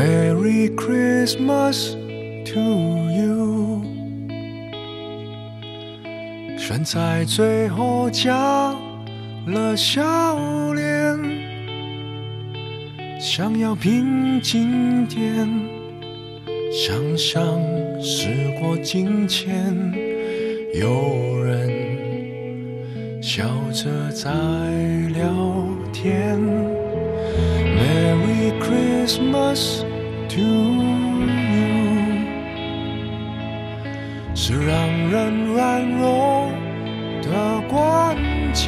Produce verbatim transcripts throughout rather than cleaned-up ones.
Merry Christmas to you。 选在最后加了笑脸，想要平静点，想象时过境迁，有人笑着在聊天。 Merry Christmas to you， 是让人软弱的关键，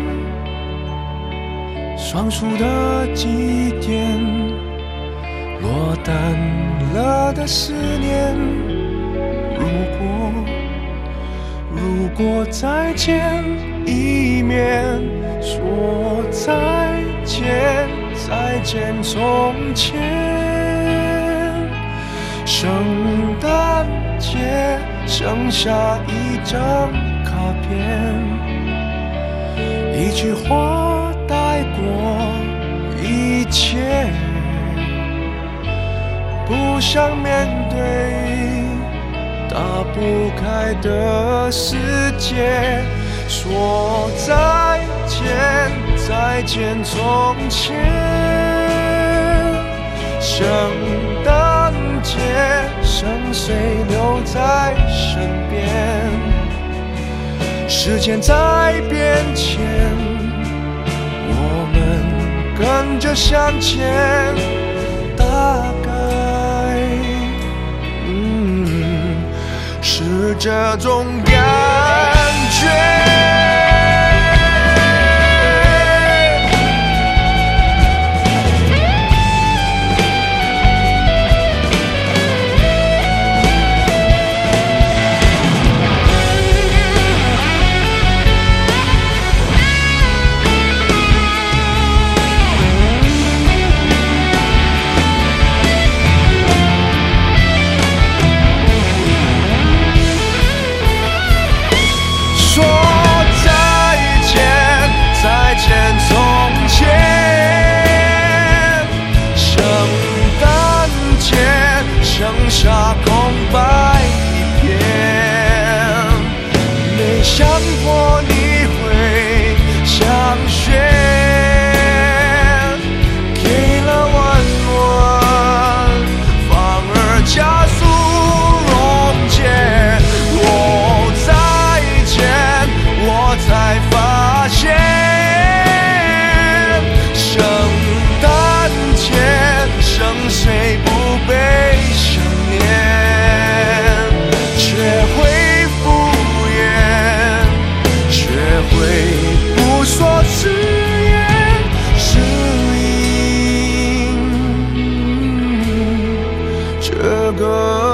双数的祭奠，落单了的思念。如果如果再见一面，说再见再见从前。圣诞节剩下一张卡片，一句话带过一切，不想面对打不开的世界，说再见再见从前。圣诞节剩谁留在身边？时间在变迁，我们跟着向前，大概嗯是这种感觉。这个